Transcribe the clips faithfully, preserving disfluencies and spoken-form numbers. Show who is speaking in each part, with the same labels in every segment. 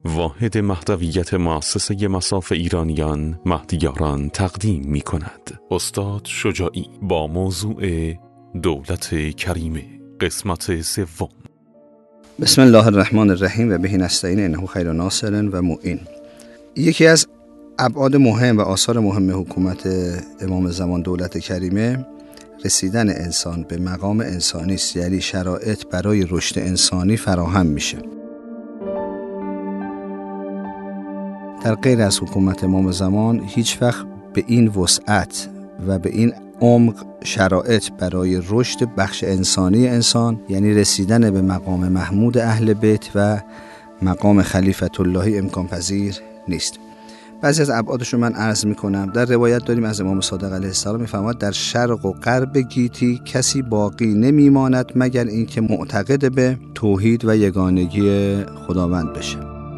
Speaker 1: واحد مهدویت مؤسسه مصاف ایرانیان مهدیاران تقدیم می کند. استاد شجاعی با موضوع دولت کریمه، قسمت سوم.
Speaker 2: بسم الله الرحمن الرحیم و به نستعین انه خیر ناصر و معین. یکی از ابعاد مهم و آثار مهم حکومت امام زمان دولت کریمه رسیدن انسان به مقام انسانی است، یعنی شرایط برای رشد انسانی فراهم میشه. در غیر از حکومت امام زمان هیچ وقت به این وسعت و به این عمق شرایط برای رشد بخش انسانی انسان، یعنی رسیدن به مقام محمود اهل بیت و مقام خلیفت اللهی امکان پذیر نیست. بعضی از ابعادش رو من عرض میکنم. در روایت داریم از امام صادق علیه السلام میفرماید در شرق و غرب گیتی کسی باقی نمیماند مگر اینکه معتقد به توحید و یگانگی خداوند بشه.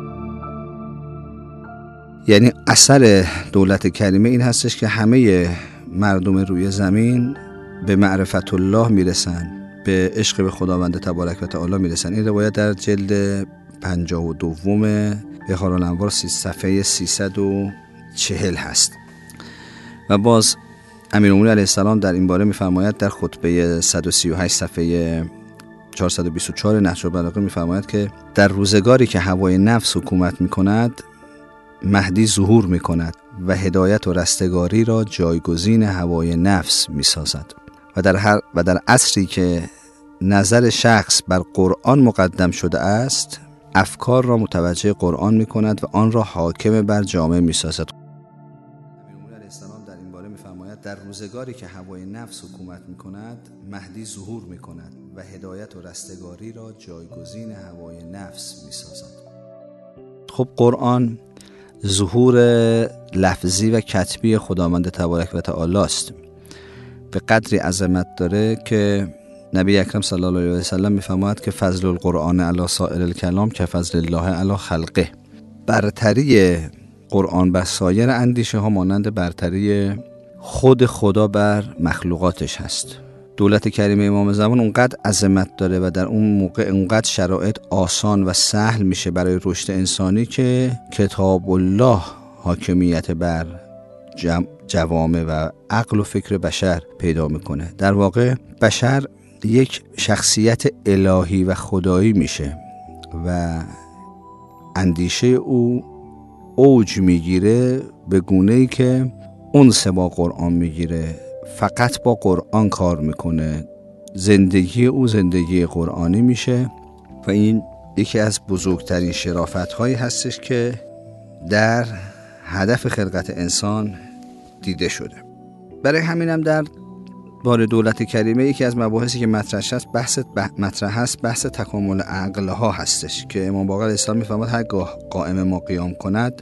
Speaker 2: یعنی اثر دولت کریمه این هستش که همه مردم روی زمین به معرفت الله میرسن، به عشق به خداوند تبارک و تعالی میرسن. این روایت در جلد پنجاه و دوم بهار الانوار صفحه سیصد و چهل هست. و باز امیرالمومنین علیه السلام در این باره میفرماید در خطبه صد و سی و هشت صفحه چهارصد و بیست و چهار نهج البلاغه میفرماید که در روزگاری که هوای نفس حکومت میکند مهدی ظهور میکند و هدایت و رستگاری را جایگزین هوای نفس میسازد و در هر و در عصری که نظر شخص بر قرآن مقدم شده است افکار را متوجه قرآن میکند و آن را حاکم بر جامعه میسازد. امیرالمومنین علیه السلام در این باره میفرماید در روزگاری که هوای نفس حکومت میکند مهدی ظهور میکند و هدایت و رستگاری را جایگزین هوای نفس میسازد. خب قرآن ظهور لفظی و کتبی خداوند تبارک و تعالی است. به قدری عظمت داره که نبی اکرم صلی الله علیه و سلم میفرماید که فضل القرآن علی سائر الکلام که فضل الله علی خلقه. برتری قرآن بر سایر اندیشه ها مانند برتری خود خدا بر مخلوقاتش هست. دولت کریمه امام زمان اونقدر عظمت داره و در اون موقع اونقدر شرایط آسان و سهل میشه برای رشد انسانی که کتاب الله حاکمیت بر جوامع و عقل و فکر بشر پیدا میکنه. در واقع بشر یک شخصیت الهی و خدایی میشه و اندیشه او اوج میگیره به گونه‌ای که انس با قرآن میگیره، فقط با قرآن کار میکنه، زندگی او زندگی قرآنی میشه و این یکی از بزرگترین شرافت‌هایی هستش که در هدف خلقت انسان دیده شده. برای همینم در باره دولت کریمه یکی از مباحثی که مطرح است بحث مطرح هست بحث تکامل عقل‌ها هستش که امام باقر علیه السلام میفرماید هرگاه قائم ما قیام کند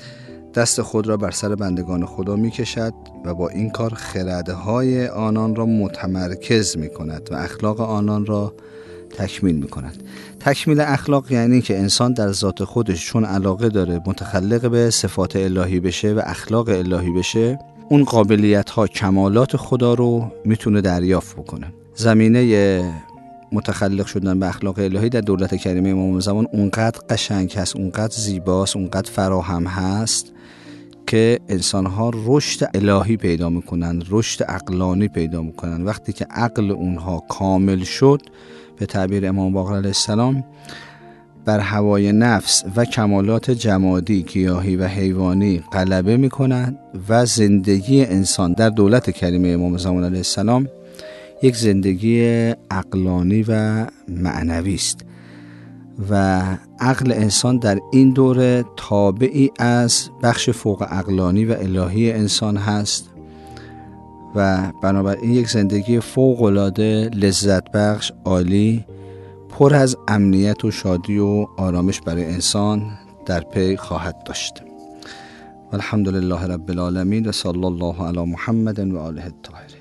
Speaker 2: دست خود را بر سر بندگان خدا میکشد و با این کار خردهای آنان را متمرکز میکند و اخلاق آنان را تکمیل میکند. تکمیل اخلاق یعنی که انسان در ذات خودش چون علاقه داره متخلق به صفات الهی بشه و اخلاق الهی بشه، اون قابلیت ها کمالات خدا رو میتونه دریافت بکنه. زمینه متخلق شدن به اخلاق الهی در دولت کریمه امام زمان اونقدر قشنگ هست، اونقدر زیباست، اونقدر فراهم هست که انسانها رشد الهی پیدا میکنن، رشد عقلانی پیدا میکنن. وقتی که عقل اونها کامل شد، به تعبیر امام باقر علیه السلام، بر هوای نفس و کمالات جمادی، گیاهی و حیوانی غلبه میکنن و زندگی انسان در دولت کریمه امام زمان علیه السلام یک زندگی عقلانی و معنوی است و عقل انسان در این دوره تابعی از بخش فوق عقلانی و الهی انسان هست و بنابراین یک زندگی فوق العاده لذت بخش، عالی، پر از امنیت و شادی و آرامش برای انسان در پی خواهد داشت. الحمدلله رب العالمین و صلی الله علی محمد و آله الطاهرین.